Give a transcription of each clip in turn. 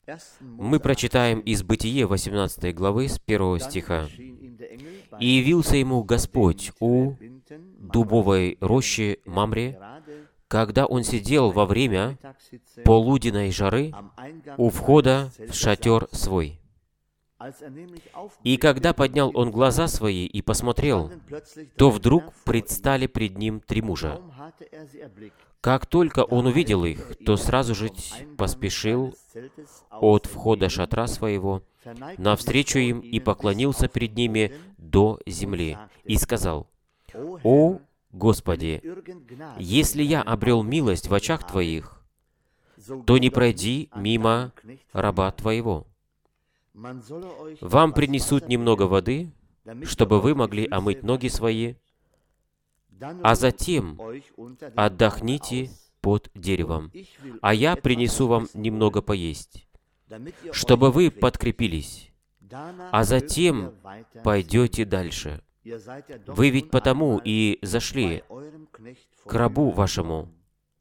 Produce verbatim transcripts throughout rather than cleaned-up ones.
Мы прочитаем из Бытие восемнадцатой главы с первого стиха. «И явился ему Господь у дубовой рощи Мамре, когда он сидел во время полуденной жары у входа в шатер свой. И когда поднял он глаза свои и посмотрел, то вдруг предстали пред ним три мужа. Как только он увидел их, то сразу же поспешил от входа шатра своего навстречу им и поклонился перед ними до земли и сказал: «О Господи, если я обрел милость в очах Твоих, то не пройди мимо раба Твоего. Вам принесут немного воды, чтобы вы могли омыть ноги свои, а затем отдохните под деревом, а я принесу вам немного поесть, чтобы вы подкрепились, а затем пойдете дальше. Вы ведь потому и зашли к рабу вашему».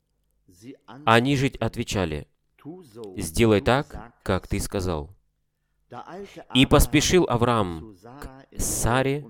Они же отвечали: «Сделай так, как ты сказал». И поспешил Авраам к Саре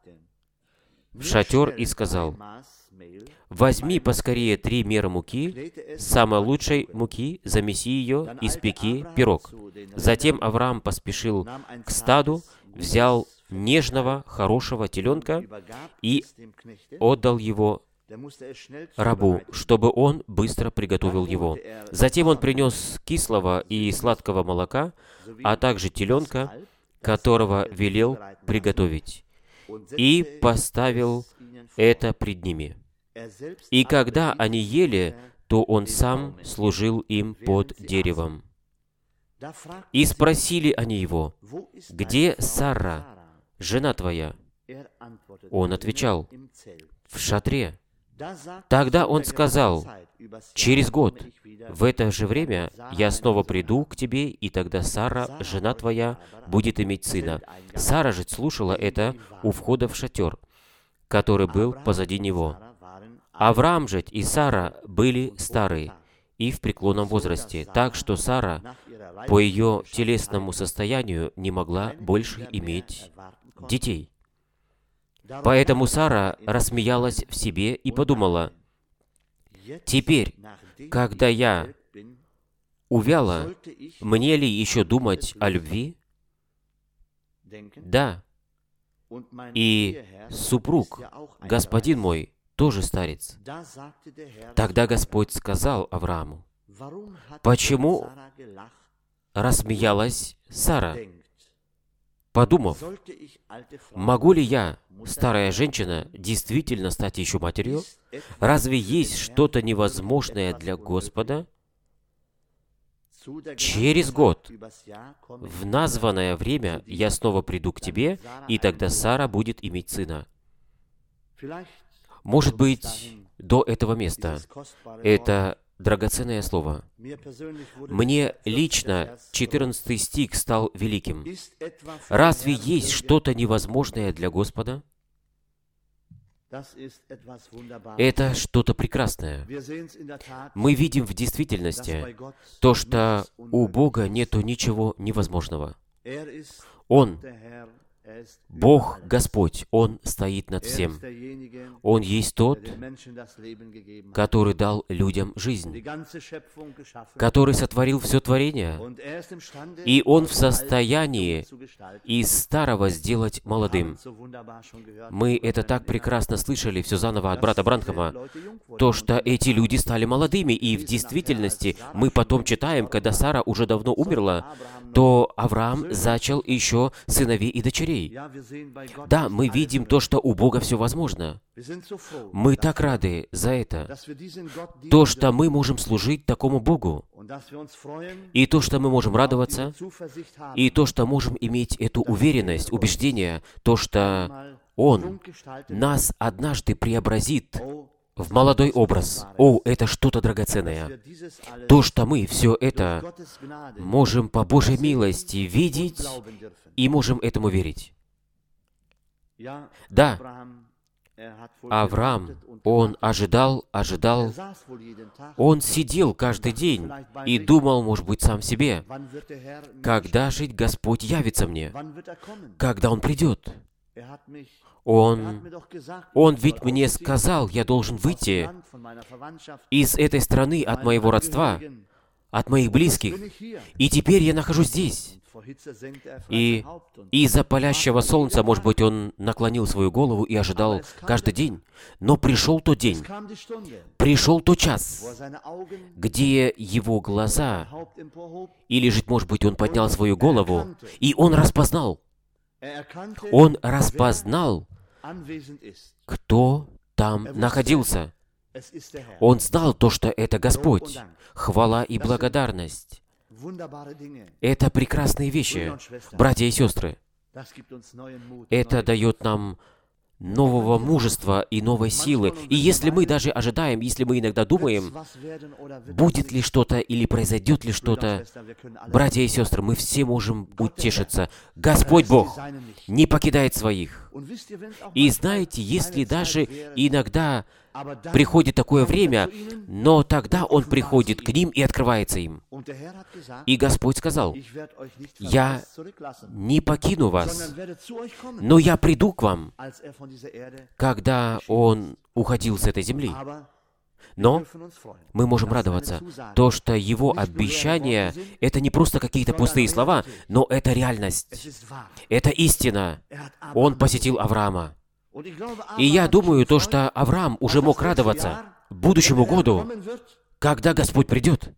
в шатер и сказал: «Возьми поскорее три мера муки, самой лучшей муки, замеси ее, испеки пирог». Затем Авраам поспешил к стаду, взял нежного, хорошего теленка и отдал его рабу, чтобы он быстро приготовил его. Затем он принес кислого и сладкого молока, а также теленка, которого велел приготовить, и поставил это пред ними. И когда они ели, то он сам служил им под деревом. И спросили они его: «Где Сара, жена твоя?» Он отвечал: «В шатре». Тогда он сказал: «Через год, в это же время, я снова приду к тебе, и тогда Сара, жена твоя, будет иметь сына». Сара же слушала это у входа в шатер, который был позади него. Авраам же и Сара были старые и в преклонном возрасте, так что Сара по ее телесному состоянию не могла больше иметь детей. Поэтому Сара рассмеялась в себе и подумала: «Теперь, когда я увяла, мне ли еще думать о любви? Да, и супруг, господин мой, тоже старец». Тогда Господь сказал Аврааму: «Почему рассмеялась Сара, подумав: могу ли я, старая женщина, действительно стать еще матерью? Разве есть что-то невозможное для Господа? Через год, в названное время, я снова приду к тебе, и тогда Сара будет иметь сына». Может быть, до этого места это драгоценное слово. Мне лично четырнадцатый стих стал великим. Разве есть что-то невозможное для Господа? Это что-то прекрасное. Мы видим в действительности то, что у Бога нету ничего невозможного. Он, Бог Господь, Он стоит над всем. Он есть тот, который дал людям жизнь, который сотворил все творение, и Он в состоянии из старого сделать молодым. Мы это так прекрасно слышали все заново от брата Бранхама, то, что эти люди стали молодыми, и в действительности мы потом читаем, когда Сара уже давно умерла, то Авраам зачал еще сыновей и дочерей. Да, мы видим то, что у Бога все возможно. Мы так рады за это. То, что мы можем служить такому Богу. И то, что мы можем радоваться. И то, что можем иметь эту уверенность, убеждение, то, что Он нас однажды преобразит в молодой образ. О, это что-то драгоценное. То, что мы все это можем по Божьей милости видеть и можем этому верить. Да, Авраам, он ожидал, ожидал, он сидел каждый день и думал, может быть, сам себе, когда же Господь явится мне, когда Он придет. Он, он ведь мне сказал, я должен выйти из этой страны от моего родства, от моих близких, и теперь я нахожусь здесь. И из-за палящего солнца, может быть, он наклонил свою голову и ожидал каждый день. Но пришел тот день, пришел тот час, где его глаза, или же, может быть, он поднял свою голову, и он распознал, он распознал, кто там находился. Он знал то, что это Господь. Хвала и благодарность. Это прекрасные вещи, братья и сестры. Это дает нам нового мужества и новой силы. И если мы даже ожидаем, если мы иногда думаем, будет ли что-то или произойдет ли что-то, братья и сестры, мы все можем утешиться. Господь Бог не покидает своих. И знаете, если даже иногда приходит такое время, но тогда Он приходит к ним и открывается им. И Господь сказал, «Я не покину вас, но я приду к вам», когда Он уходил с этой земли. Но мы можем радоваться, то, что Его обещания — это не просто какие-то пустые слова, но это реальность, это истина. Он посетил Авраама. И я думаю, то, что Авраам уже мог радоваться будущему году, когда Господь придет,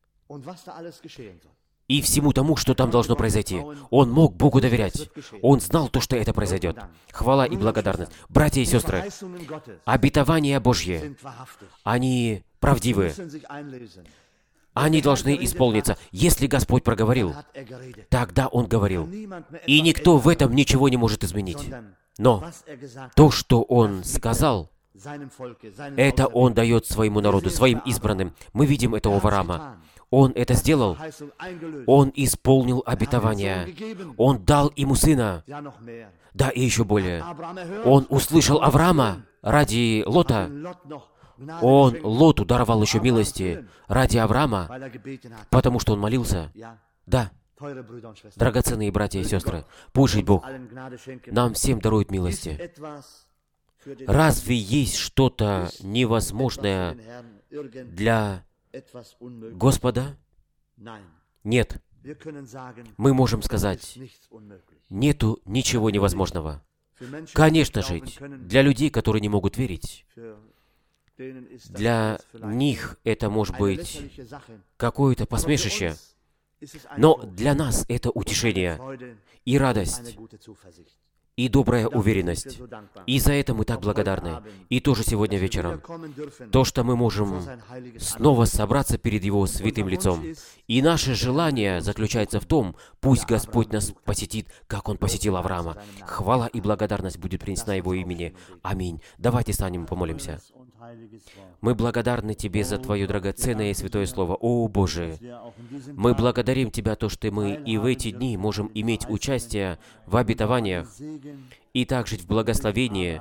и всему тому, что там должно произойти. Он мог Богу доверять. Он знал то, что это произойдет. Хвала и благодарность. Братья и сестры, обетования Божьи, они правдивы. Они должны исполниться. Если Господь проговорил, тогда Он говорил. И никто в этом ничего не может изменить. Но то, что Он сказал, это Он дает своему народу, своим избранным. Мы видим этого Авраама. Он это сделал. Он исполнил обетование. Он дал ему сына. Да, и еще более. Он услышал Авраама ради Лота. Он Лоту даровал еще милости ради Авраама, потому что он молился. Да. Драгоценные братья и сестры, пусть Бог нам всем дарует милости. Разве есть что-то невозможное для Господа? Нет. Мы можем сказать, нету ничего невозможного. Конечно же, для людей, которые не могут верить, для них это может быть какое-то посмешище, но для нас это утешение и радость, и добрая уверенность. И за это мы так благодарны. И тоже сегодня вечером, то, что мы можем снова собраться перед Его святым лицом. И наше желание заключается в том, пусть Господь нас посетит, как Он посетил Авраама. Хвала и благодарность будет принесена Его имени. Аминь. Давайте станем и помолимся. Мы благодарны Тебе за Твое драгоценное и святое Слово. О, Боже! Мы благодарим Тебя, то, что мы и в эти дни можем иметь участие в обетованиях и также в благословении,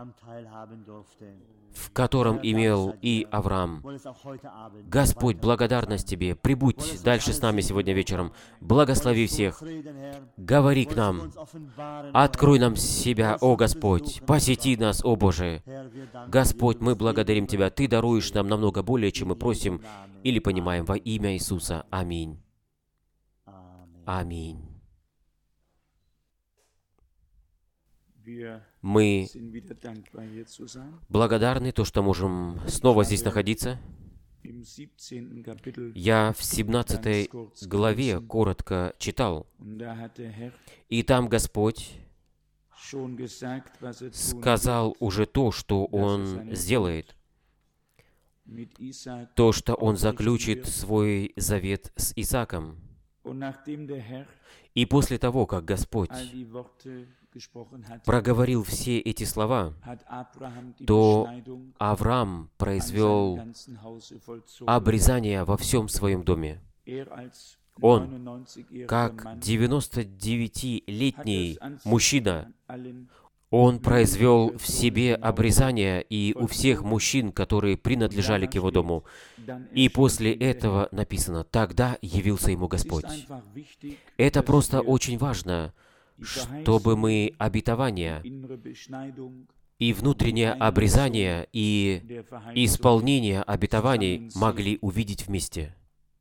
в котором имел и Авраам. Господь, благодарность Тебе. Прибудь дальше с нами сегодня вечером. Благослови всех. Говори к нам. Открой нам себя, о Господь. Посети нас, о Боже. Господь, мы благодарим Тебя. Ты даруешь нам намного более, чем мы просим или понимаем. Во имя Иисуса. Аминь. Аминь. Мы благодарны, то, что можем снова здесь находиться. Я в семнадцатой главе коротко читал, и там Господь сказал уже то, что Он сделает, то, что Он заключит свой завет с Исааком. И после того, как Господь проговорил все эти слова, то Авраам произвел обрезание во всем своем доме. Он, как девяностодевятилетний мужчина, Он произвел в себе обрезание и у всех мужчин, которые принадлежали к его дому. И после этого написано: «Тогда явился ему Господь». Это просто очень важно, чтобы мы обетование и внутреннее обрезание и исполнение обетований могли увидеть вместе.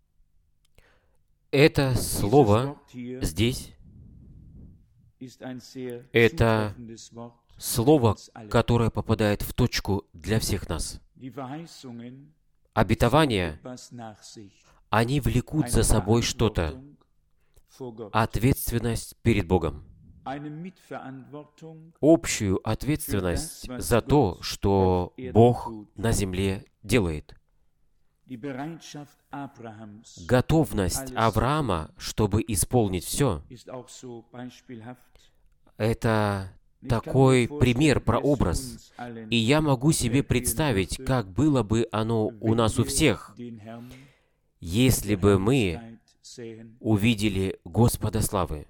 Это слово здесь, это слово, которое попадает в точку для всех нас. Обетования, они влекут за собой что-то, ответственность перед Богом, общую ответственность за то, что Бог на земле делает. Готовность Авраама, чтобы исполнить все, это такой пример, прообраз. И я могу себе представить, как было бы оно у нас у всех, если бы мы увидели Господа славы.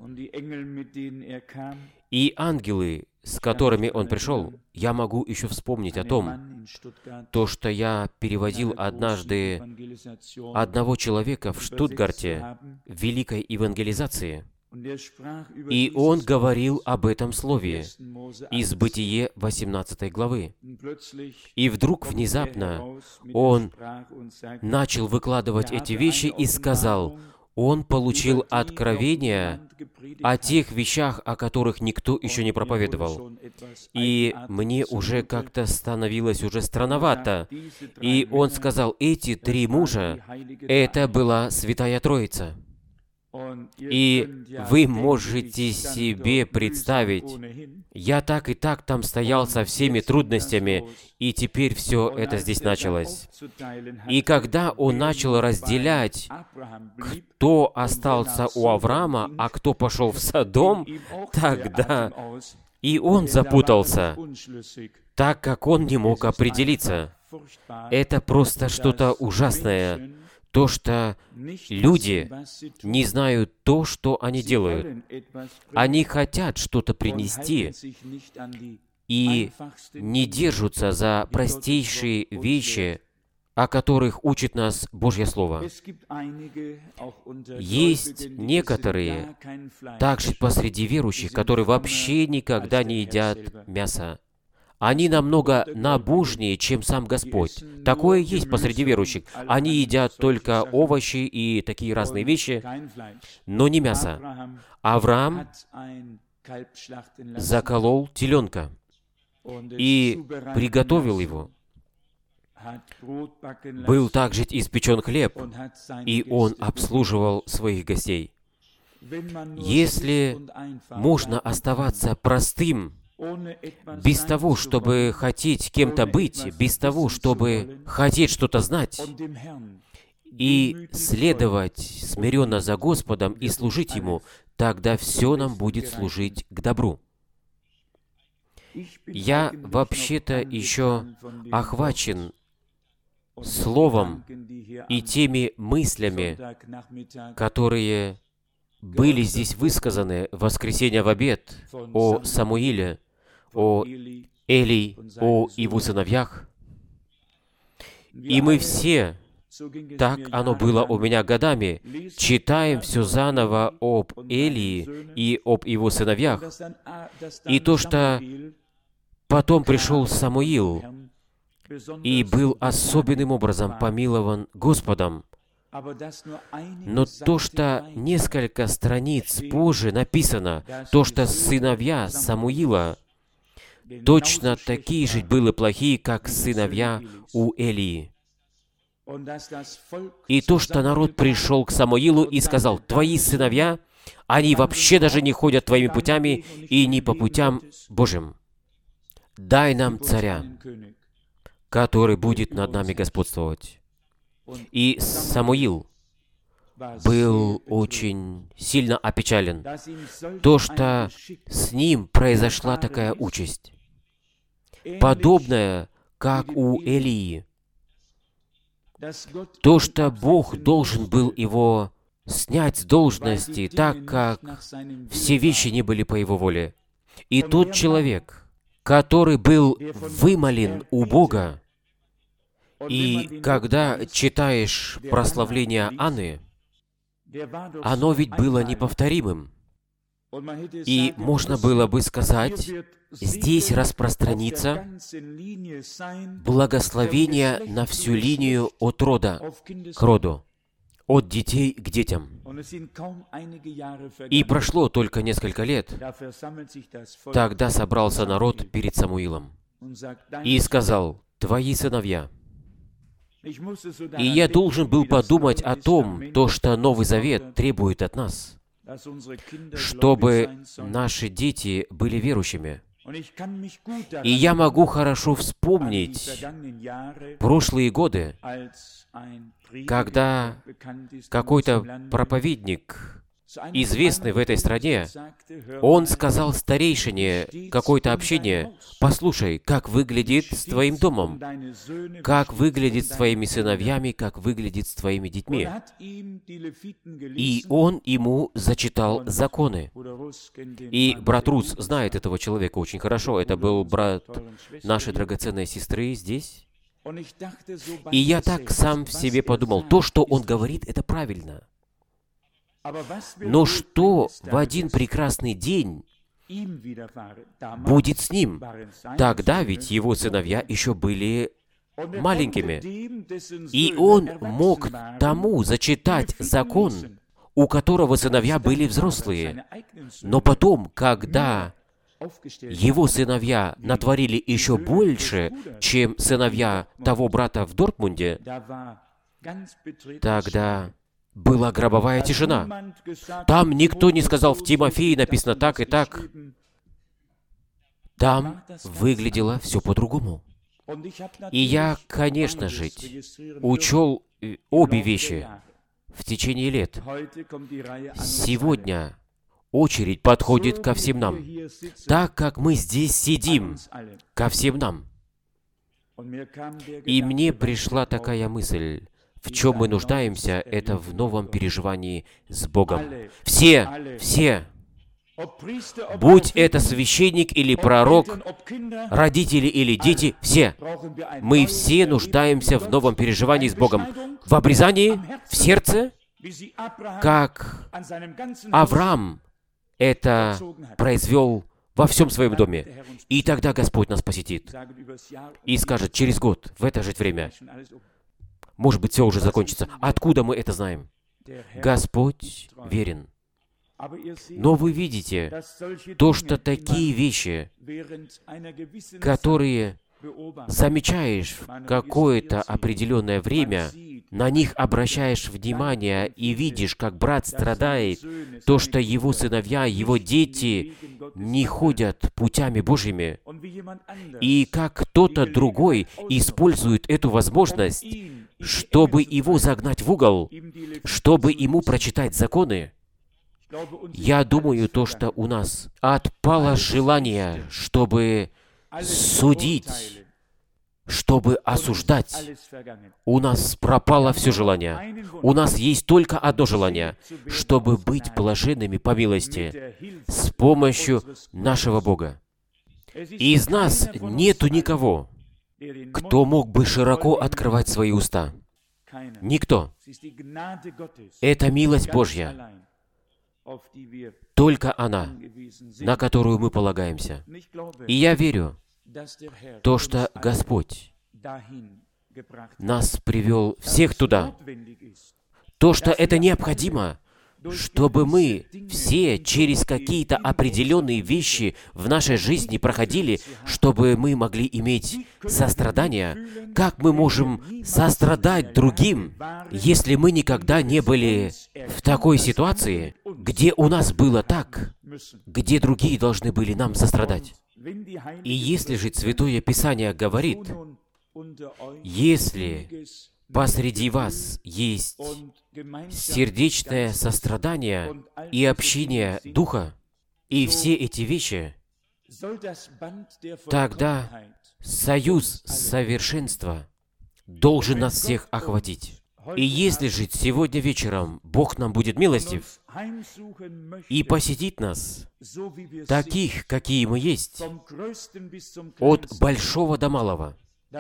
И ангелы, с которыми Он пришел, я могу еще вспомнить о том, то, что я переводил однажды одного человека в Штутгарте в великой евангелизации. И он говорил об этом слове из Бытие восемнадцатой главы. И вдруг внезапно он начал выкладывать эти вещи и сказал: он получил откровение о тех вещах, о которых никто еще не проповедовал. И мне уже как-то становилось уже странновато. И он сказал: эти три мужа, это была Святая Троица. И вы можете себе представить, я так и так там стоял со всеми трудностями, и теперь все это здесь началось. И когда он начал разделять, кто остался у Авраама, а кто пошел в Содом, тогда и он запутался, так как он не мог определиться. Это просто что-то ужасное. То, что люди не знают то, что они делают. Они хотят что-то принести и не держатся за простейшие вещи, о которых учит нас Божье Слово. Есть некоторые, также посреди верующих, которые вообще никогда не едят мясо. Они намного набожнее, чем сам Господь. Такое есть посреди верующих. Они едят только овощи и такие разные вещи, но не мясо. Авраам заколол теленка и приготовил его. Был также испечен хлеб, и он обслуживал своих гостей. Если можно оставаться простым, без того, чтобы хотеть кем-то быть, без того, чтобы хотеть что-то знать, и следовать смиренно за Господом и служить Ему, тогда все нам будет служить к добру. Я вообще-то еще охвачен словом и теми мыслями, которые были здесь высказаны в воскресенье в обед о Самуиле, о Элии, о его сыновьях. И мы все, так оно было у меня годами, читаем все заново об Элии и об его сыновьях. И то, что потом пришел Самуил и был особенным образом помилован Господом. Но то, что несколько страниц позже написано, то, что сыновья Самуила точно такие же были плохие, как сыновья у Элии. И то, что народ пришел к Самуилу и сказал: «Твои сыновья, они вообще даже не ходят твоими путями и не по путям Божьим. Дай нам царя, который будет над нами господствовать». И Самуил был очень сильно опечален. То, что с ним произошла такая участь, подобная, как у Элии. То, что Бог должен был его снять с должности, так как все вещи не были по его воле. И тот человек, который был вымолен у Бога. И когда читаешь прославление Анны, оно ведь было неповторимым. И можно было бы сказать, здесь распространится благословение на всю линию от рода к роду, от детей к детям. И прошло только несколько лет, тогда собрался народ перед Самуилом и сказал: «Твои сыновья». И я должен был подумать о том, то, что Новый Завет требует от нас, чтобы наши дети были верующими. И я могу хорошо вспомнить прошлые годы, когда какой-то проповедник, известный в этой стране, он сказал старейшине какое-то общение: «Послушай, как выглядит с твоим домом, как выглядит с твоими сыновьями, как выглядит с твоими детьми». И он ему зачитал законы. И брат Рус знает этого человека очень хорошо. Это был брат нашей драгоценной сестры здесь. И я так сам в себе подумал, то, что он говорит, это правильно. Но что в один прекрасный день будет с ним? Тогда ведь его сыновья еще были маленькими. И он мог тому зачитать закон, у которого сыновья были взрослые. Но потом, когда его сыновья натворили еще больше, чем сыновья того брата в Дортмунде, тогда была гробовая тишина. Там никто не сказал: в Тимофее написано так и так. Там выглядело все по-другому. И я, конечно же, учел обе вещи в течение лет. Сегодня очередь подходит ко всем нам, так как мы здесь сидим, ко всем нам. И мне пришла такая мысль: в чем мы нуждаемся, это в новом переживании с Богом. Все, все, будь это священник или пророк, родители или дети, все, мы все нуждаемся в новом переживании с Богом. В обрезании, в сердце, как Авраам это произвел во всем своем доме. И тогда Господь нас посетит и скажет: через год, в это же время, может быть, все уже закончится. Откуда мы это знаем? Господь верен. Но вы видите, то, что такие вещи, которые замечаешь в какое-то определенное время, на них обращаешь внимание и видишь, как брат страдает, то, что его сыновья, его дети не ходят путями Божьими, и как кто-то другой использует эту возможность, чтобы его загнать в угол, чтобы ему прочитать законы. Я думаю, то, что у нас отпало желание, чтобы судить, чтобы осуждать. У нас пропало все желание. У нас есть только одно желание, чтобы быть блаженными по милости с помощью нашего Бога. И из нас нету никого, кто мог бы широко открывать свои уста. Никто. Это милость Божья. Только она, на которую мы полагаемся. И я верю, то, что Господь нас привел всех туда, то, что это необходимо, чтобы мы все через какие-то определенные вещи в нашей жизни проходили, чтобы мы могли иметь сострадание. Как мы можем сострадать другим, если мы никогда не были в такой ситуации, где у нас было так, где другие должны были нам сострадать? И если же Святое Писание говорит, если посреди вас есть сердечное сострадание и общение Духа, и все эти вещи, тогда союз совершенства должен нас всех охватить. И если же сегодня вечером Бог нам будет милостив и посетит нас, таких, какие мы есть, от большого до малого,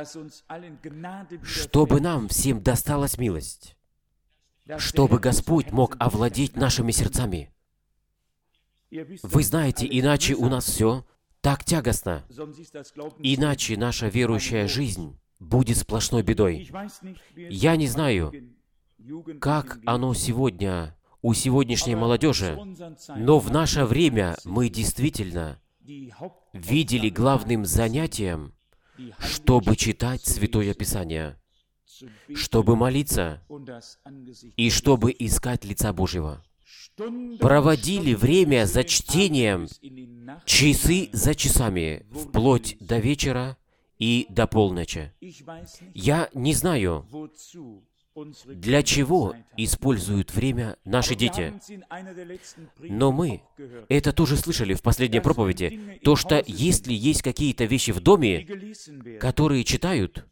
чтобы нам всем досталась милость, чтобы Господь мог овладеть нашими сердцами. Вы знаете, иначе у нас все так тягостно, иначе наша верующая жизнь будет сплошной бедой. Я не знаю, как оно сегодня у сегодняшней молодежи, но в наше время мы действительно видели главным занятием, чтобы читать Святое Писание, чтобы молиться и чтобы искать лица Божьего. Проводили время за чтением, часы за часами, вплоть до вечера и до полночи. Я не знаю, для чего используют время наши дети. Но мы это тоже слышали в последней проповеди, то, что если есть какие-то вещи в доме, которые читают,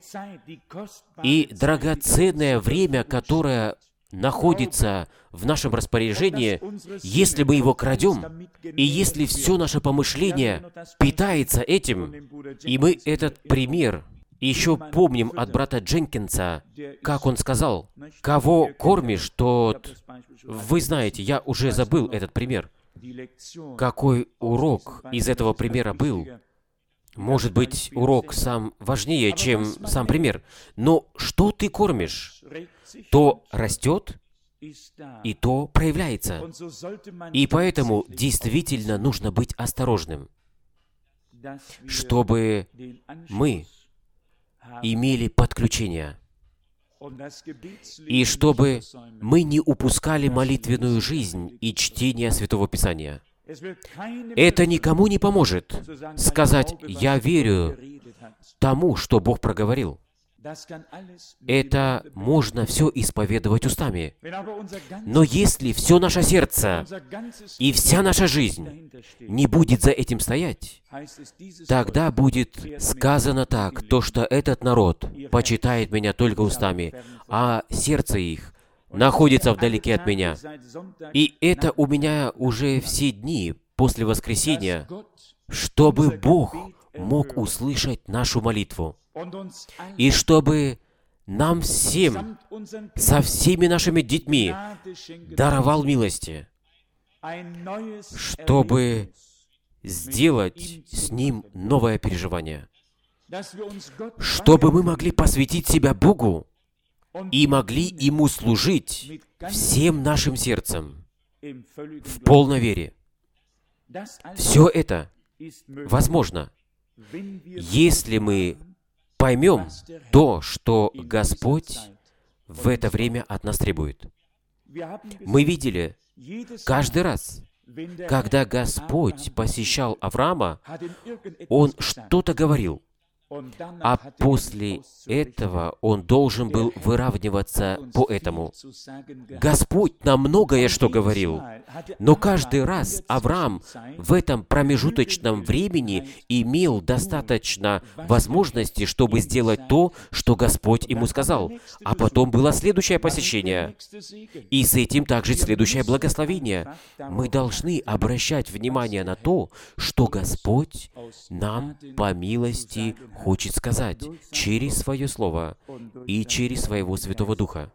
и драгоценное время, которое находится в нашем распоряжении, если мы его крадем, и если все наше помышление питается этим, и мы этот пример еще помним от брата Дженкинса, как он сказал, «Кого кормишь, тот...» Вы знаете, я уже забыл этот пример. Какой урок из этого примера был? Может быть, урок сам важнее, чем сам пример. Но что ты кормишь, то растет, и то проявляется. И поэтому действительно нужно быть осторожным, чтобы мы имели подключение, и чтобы мы не упускали молитвенную жизнь и чтение Святого Писания. Это никому не поможет сказать «я верю тому, что Бог проговорил». Это можно все исповедовать устами. Но если все наше сердце и вся наша жизнь не будет за этим стоять, тогда будет сказано так, то, что этот народ почитает меня только устами, а сердце их находится вдалеке от меня. И это у меня уже все дни после воскресения, чтобы Бог мог услышать нашу молитву. И чтобы нам всем, со всеми нашими детьми, даровал милости, чтобы сделать с ним новое переживание, чтобы мы могли посвятить себя Богу и могли Ему служить всем нашим сердцем в полной вере. Все это возможно, если мы поймем то, что Господь в это время от нас требует. Мы видели каждый раз, когда Господь посещал Авраама, Он что-то говорил, а после этого он должен был выравниваться по этому. Господь нам многое что говорил, но каждый раз Авраам в этом промежуточном времени имел достаточно возможности, чтобы сделать то, что Господь ему сказал. А потом было следующее посещение, и с этим также следующее благословение. Мы должны обращать внимание на то, что Господь нам по милости хочет сказать через Свое Слово и через Своего Святого Духа.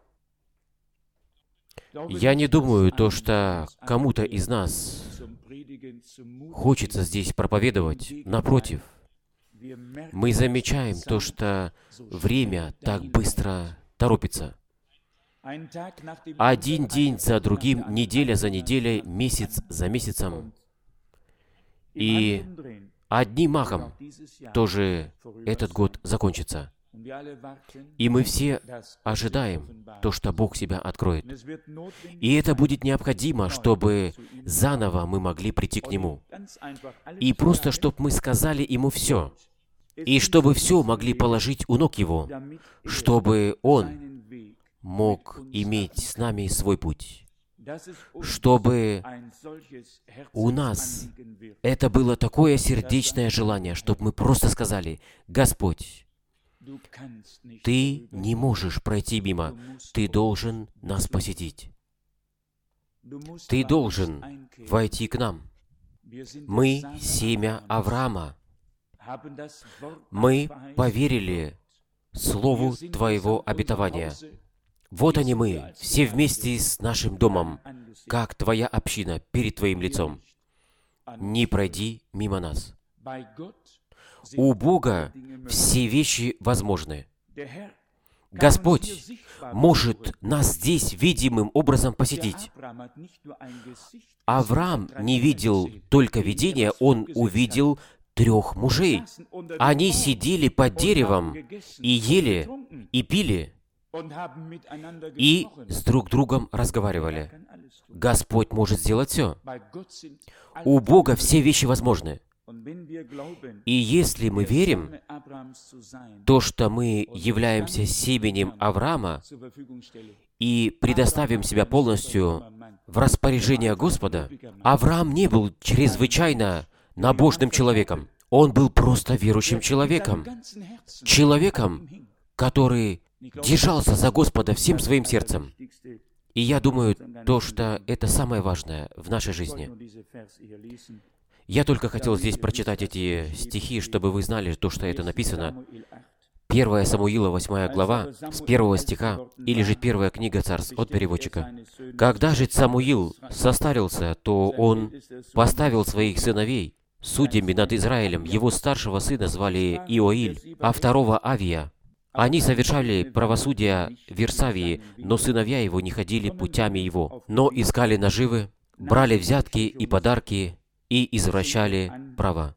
Я не думаю, то, что кому-то из нас хочется здесь проповедовать. Напротив, мы замечаем то, что время так быстро торопится. Один день за другим, неделя за неделей, месяц за месяцем. И одним махом тоже этот год закончится. И мы все ожидаем то, что Бог себя откроет. И это будет необходимо, чтобы заново мы могли прийти к Нему. И просто, чтобы мы сказали Ему все. И чтобы все могли положить у ног Его, чтобы Он мог иметь с нами свой путь. Чтобы у нас это было такое сердечное желание, чтобы мы просто сказали: «Господь, Ты не можешь пройти мимо. Ты должен нас посетить. Ты должен войти к нам. Мы — семя Авраама. Мы поверили Слову Твоего обетования. Вот они мы, все вместе с нашим домом, как Твоя община перед Твоим лицом. Не пройди мимо нас. У Бога все вещи возможны. Господь может нас здесь видимым образом посетить. Авраам не видел только видения, он увидел трех мужей. Они сидели под деревом и ели, и пили, и с друг другом разговаривали. Господь может сделать все. У Бога все вещи возможны. И если мы верим, то, что мы являемся семенем Авраама и предоставим себя полностью в распоряжение Господа, Авраам не был чрезвычайно набожным человеком. Он был просто верующим человеком. Человеком, который держался за Господа всем своим сердцем. И я думаю, то, что это самое важное в нашей жизни. Я только хотел здесь прочитать эти стихи, чтобы вы знали то, что это написано. первое Самуила, восьмая глава, с первого стиха, или же первая книга Царств от переводчика. «Когда же Самуил состарился, то он поставил своих сыновей судьями над Израилем. Его старшего сына звали Иоиль, а второго Авия. Они совершали правосудие в Версавии, но сыновья его не ходили путями его, но искали наживы, брали взятки и подарки и извращали право.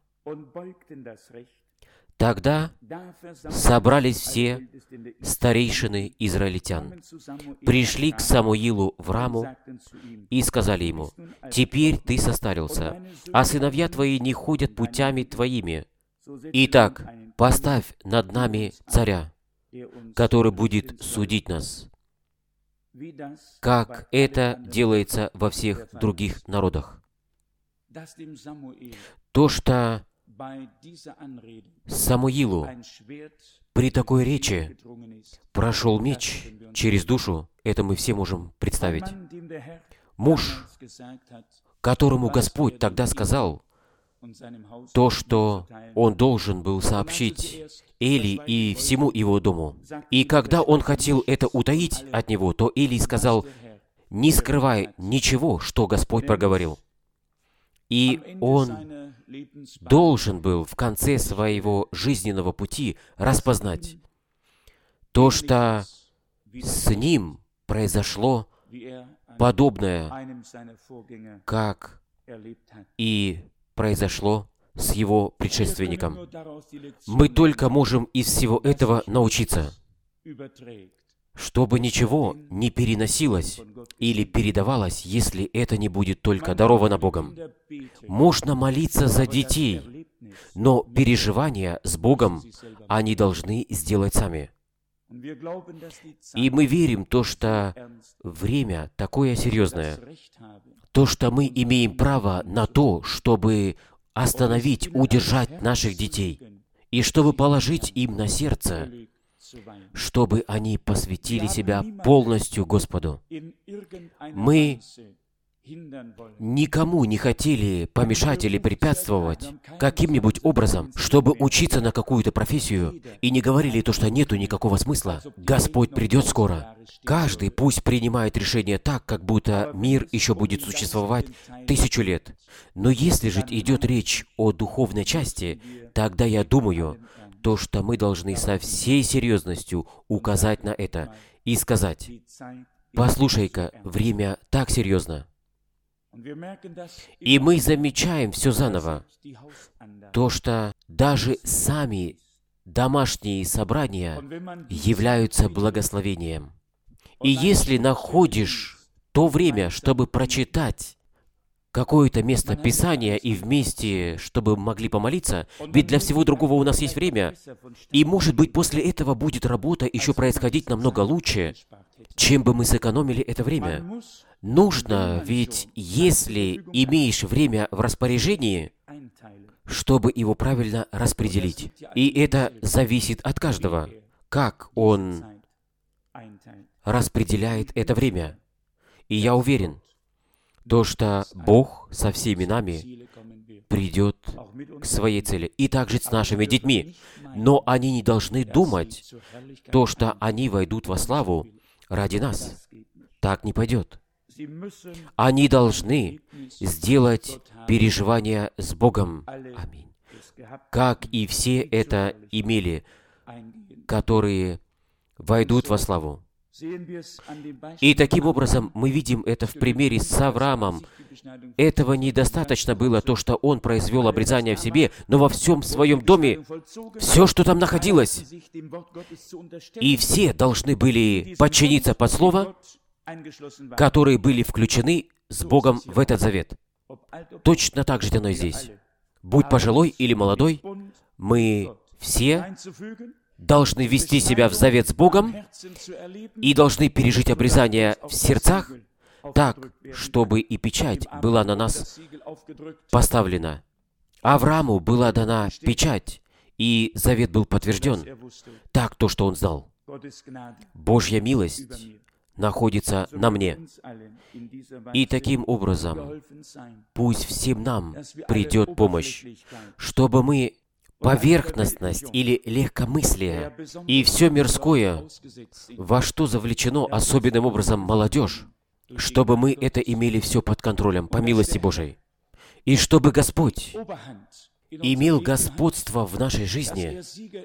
Тогда собрались все старейшины израильтян, пришли к Самуилу в Раму и сказали ему: «Теперь ты состарился, а сыновья твои не ходят путями твоими. Итак, поставь над нами царя, который будет судить нас, как это делается во всех других народах». То, что Самуилу при такой речи прошел меч через душу, это мы все можем представить. Муж, которому Господь тогда сказал то, что он должен был сообщить Эли и всему его дому. И когда он хотел это утаить от него, то Эли сказал: «Не скрывай ничего, что Господь проговорил». И он должен был в конце своего жизненного пути распознать то, что с ним произошло подобное, как и произошло с его предшественником. Мы только можем из всего этого научиться, чтобы ничего не переносилось или передавалось, если это не будет только даровано Богом. Можно молиться за детей, но переживания с Богом они должны сделать сами. И мы верим то, что время такое серьезное, то, что мы имеем право на то, чтобы остановить, удержать наших детей, и чтобы положить им на сердце, чтобы они посвятили себя полностью Господу. Мы никому не хотели помешать или препятствовать каким-нибудь образом, чтобы учиться на какую-то профессию, и не говорили то, что нету никакого смысла. Господь придет скоро. Каждый пусть принимает решение так, как будто мир еще будет существовать тысячу лет. Но если же идет речь о духовной части, тогда я думаю, то, что мы должны со всей серьезностью указать на это и сказать: «Послушай-ка, время так серьезно». И мы замечаем все заново, то, что даже сами домашние собрания являются благословением. И если находишь то время, чтобы прочитать какое-то место Писания и вместе, чтобы могли помолиться, ведь для всего другого у нас есть время, и, может быть, после этого будет работа еще происходить намного лучше, чем бы мы сэкономили это время. Нужно, ведь если имеешь время в распоряжении, чтобы его правильно распределить. И это зависит от каждого, как он распределяет это время. И я уверен, то, что Бог со всеми нами придет к своей цели, и также с нашими детьми. Но они не должны думать, то, что они войдут во славу ради нас. Так не пойдет. Они должны сделать переживания с Богом. Аминь. Как и все это имели, которые войдут во славу. И таким образом мы видим это в примере с Авраамом. Этого недостаточно было то, что он произвел обрезание в себе, но во всем своем доме, все, что там находилось, и все должны были подчиниться под Слово, которые были включены с Богом в этот завет. Точно так же оно и здесь. Будь пожилой или молодой, мы все должны вести себя в завет с Богом и должны пережить обрезание в сердцах так, чтобы и печать была на нас поставлена. Аврааму была дана печать, и завет был подтвержден. Так то, что он знал. Божья милость находится на мне. И таким образом, пусть всем нам придет помощь, чтобы мы поверхностность или легкомыслие и все мирское, во что завлечено особенным образом молодежь, чтобы мы это имели все под контролем, по милости Божией. И чтобы Господь имел господство в нашей жизни,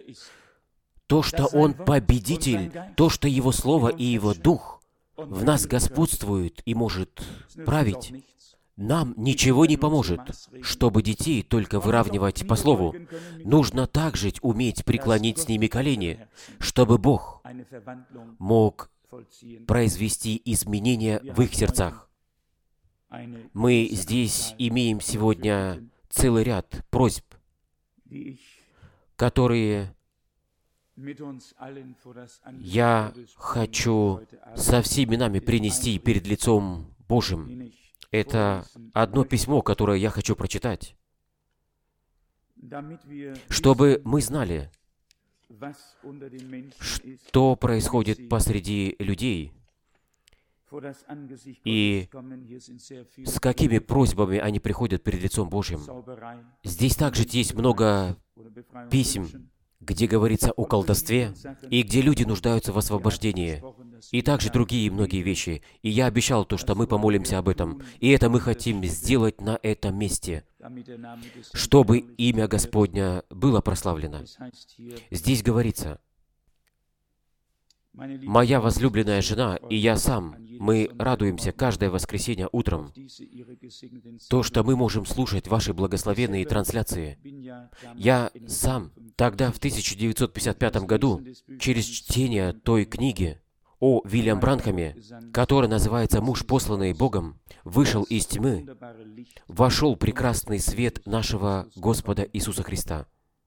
то, что Он победитель, то, что Его Слово и Его Дух в нас господствует и может править, нам ничего не поможет, чтобы детей только выравнивать по слову. Нужно также уметь преклонить с ними колени, чтобы Бог мог произвести изменения в их сердцах. Мы здесь имеем сегодня целый ряд просьб, которые я хочу со всеми нами принести перед лицом Божьим. Это одно письмо, которое я хочу прочитать, чтобы мы знали, что происходит посреди людей и с какими просьбами они приходят перед лицом Божьим. Здесь также есть много писем, где говорится о колдовстве, и где люди нуждаются в освобождении, и также другие многие вещи. И я обещал то, что мы помолимся об этом, и это мы хотим сделать на этом месте, чтобы имя Господня было прославлено. Здесь говорится: «Моя возлюбленная жена и я сам, мы радуемся каждое воскресенье утром, то, что мы можем слушать ваши благословенные трансляции. Я сам тогда, в тысяча девятьсот пятьдесят пятом году, через чтение той книги о Вильям Бранхаме, которая называется «Муж, посланный Богом», вышел из тьмы, вошел прекрасный свет нашего Господа Иисуса Христа.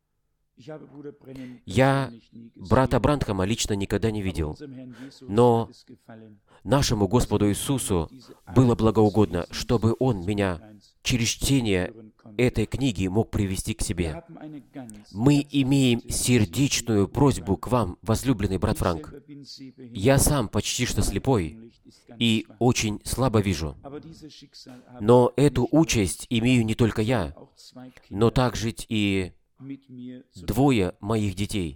Я брата Бранхама лично никогда не видел, но нашему Господу Иисусу было благоугодно, чтобы Он меня через чтение этой книги мог привести к себе. Мы имеем сердечную просьбу к вам, возлюбленный брат Франк. Я сам почти что слепой и очень слабо вижу. Но эту участь имею не только я, но также и двое моих детей.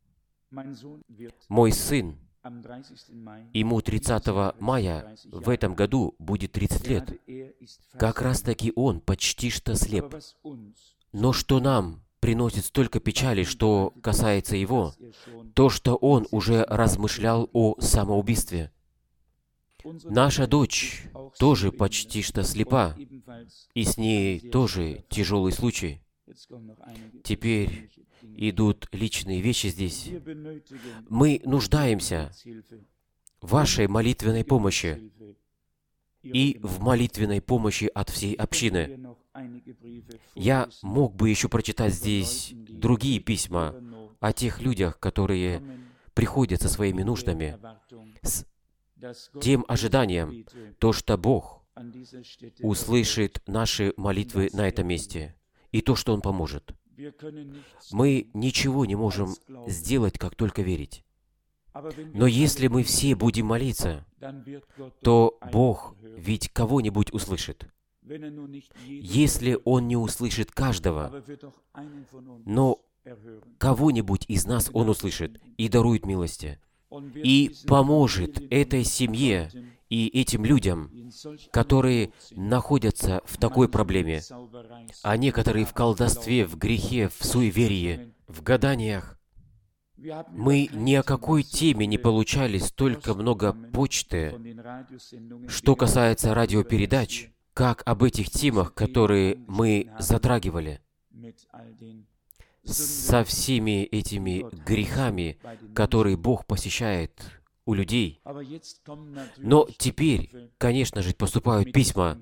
Мой сын, ему тридцатого мая в этом году будет тридцать лет. Как раз таки он почти что слеп. Но что нам приносит столько печали, что касается его, то, что он уже размышлял о самоубийстве. Наша дочь тоже почти что слепа, и с ней тоже тяжелый случай. Теперь идут личные вещи здесь. Мы нуждаемся в вашей молитвенной помощи и в молитвенной помощи от всей общины. Я мог бы еще прочитать здесь другие письма о тех людях, которые приходят со своими нуждами, с тем ожиданием, то, что Бог услышит наши молитвы на этом месте. и то, что Он поможет. Мы ничего не можем сделать, как только верить. Но если мы все будем молиться, то Бог ведь кого-нибудь услышит. Если Он не услышит каждого, но кого-нибудь из нас Он услышит и дарует милости, и поможет этой семье и этим людям, которые находятся в такой проблеме, а некоторые в колдовстве, в грехе, в суеверии, в гаданиях. Мы ни о какой теме не получали столько много почты, что касается радиопередач, как об этих темах, которые мы затрагивали, со всеми этими грехами, которые Бог посещает у людей. Но теперь, конечно же, поступают письма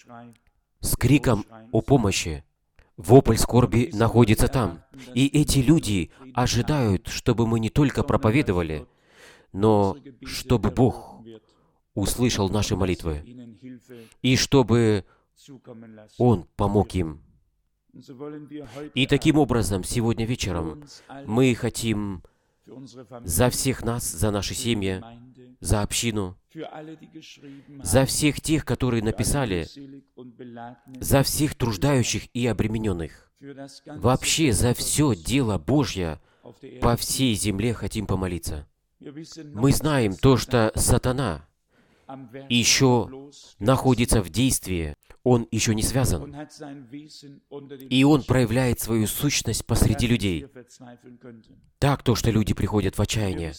с криком о помощи. Вопль скорби находится там. И эти люди ожидают, чтобы мы не только проповедовали, но чтобы Бог услышал наши молитвы, и чтобы Он помог им. И таким образом, сегодня вечером мы хотим за всех нас, за наши семьи, за общину, за всех тех, которые написали, за всех труждающих и обремененных, вообще за все дело Божье по всей земле хотим помолиться. Мы знаем то, что сатана еще находится в действии, он еще не связан, и он проявляет свою сущность посреди людей. Так то, что люди приходят в отчаяние.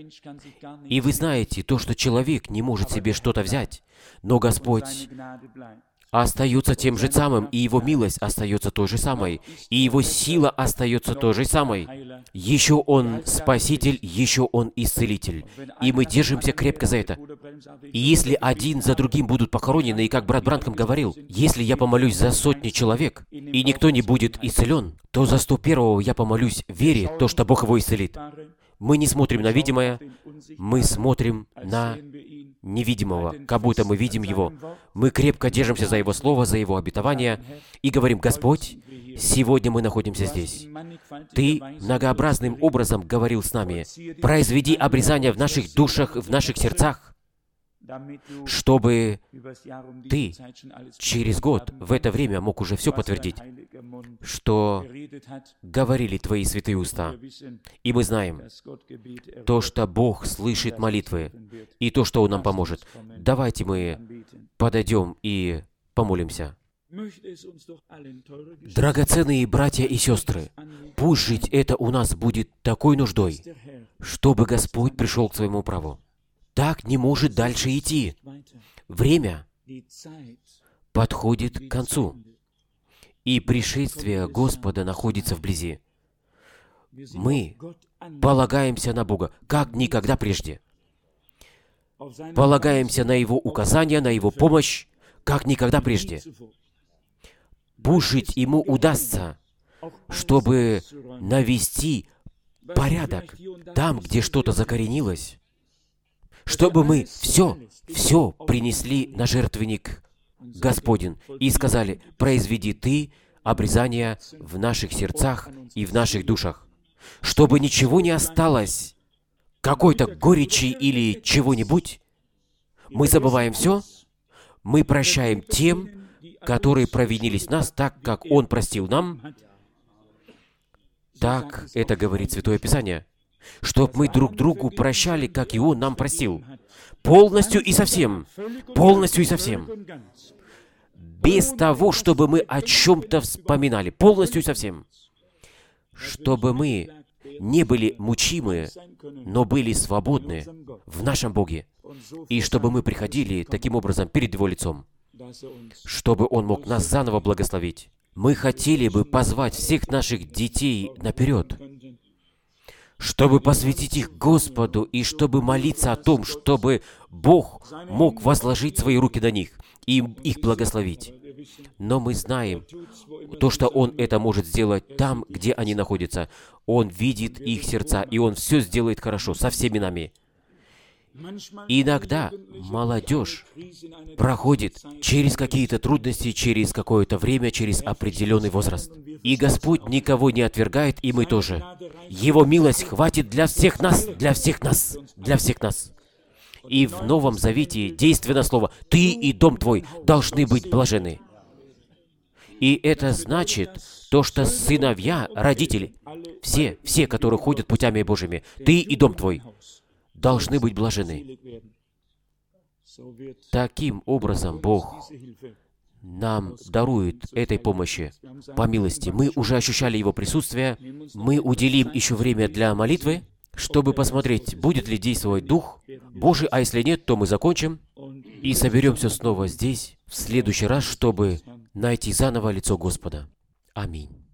И вы знаете, то, что человек не может себе что-то взять, но Господь остается тем же самым, и Его милость остается той же самой, и Его сила остается той же самой. Еще Он Спаситель, еще Он Исцелитель. И мы держимся крепко за это. И если один за другим будут похоронены, и как брат Бранхам говорил, если я помолюсь за сотни человек, и никто не будет исцелен, то за сто первого я помолюсь в вере, то, что Бог его исцелит. Мы не смотрим на видимое, мы смотрим на невидимого, как будто мы видим Его. Мы крепко держимся за Его Слово, за Его обетование и говорим: Господь, сегодня мы находимся здесь. Ты многообразным образом говорил с нами. Произведи обрезание в наших душах, в наших сердцах, чтобы Ты через год в это время мог уже все подтвердить, что говорили Твои святые уста. И мы знаем то, что Бог слышит молитвы, и то, что Он нам поможет. Давайте мы подойдем и помолимся. Драгоценные братья и сестры, пусть жить это у нас будет такой нуждой, чтобы Господь пришел к своему праву. Так не может дальше идти. Время подходит к концу, и пришествие Господа находится вблизи. Мы полагаемся на Бога, как никогда прежде. Полагаемся на Его указания, на Его помощь, как никогда прежде. Пусть жить Ему удастся, чтобы навести порядок там, где что-то закоренилось, чтобы мы все, все принесли на жертвенник Господень и сказали: произведи Ты обрезание в наших сердцах и в наших душах, чтобы ничего не осталось, какой-то горечи или чего-нибудь. Мы забываем все, мы прощаем тем, которые провинились в нас, так, как Он простил нам. Так это говорит Святое Писание. Чтоб мы друг другу прощали, как и Он нам простил. Полностью и совсем. Полностью и совсем. Без того, чтобы мы о чем-то вспоминали. Полностью и совсем. Чтобы мы не были мучимы, но были свободны в нашем Боге. И чтобы мы приходили таким образом перед Его лицом. Чтобы Он мог нас заново благословить. Мы хотели бы позвать всех наших детей наперед, чтобы посвятить их Господу и чтобы молиться о том, чтобы Бог мог возложить свои руки на них и их благословить. Но мы знаем то, что Он это может сделать там, где они находятся. Он видит их сердца, и Он все сделает хорошо со всеми нами. Иногда молодежь проходит через какие-то трудности, через какое-то время, через определенный возраст. И Господь никого не отвергает, и мы тоже. Его милость хватит для всех нас, для всех нас, для всех нас. И в Новом Завете действенно слово «ты и дом твой должны быть блажены». И это значит то, что сыновья, родители, все, все, которые ходят путями Божьими, ты и дом твой должны быть блажены. Таким образом, Бог нам дарует этой помощи по милости. Мы уже ощущали Его присутствие. Мы уделим еще время для молитвы, чтобы посмотреть, будет ли действовать Дух Божий, а если нет, то мы закончим и соберемся снова здесь в следующий раз, чтобы найти заново лицо Господа. Аминь.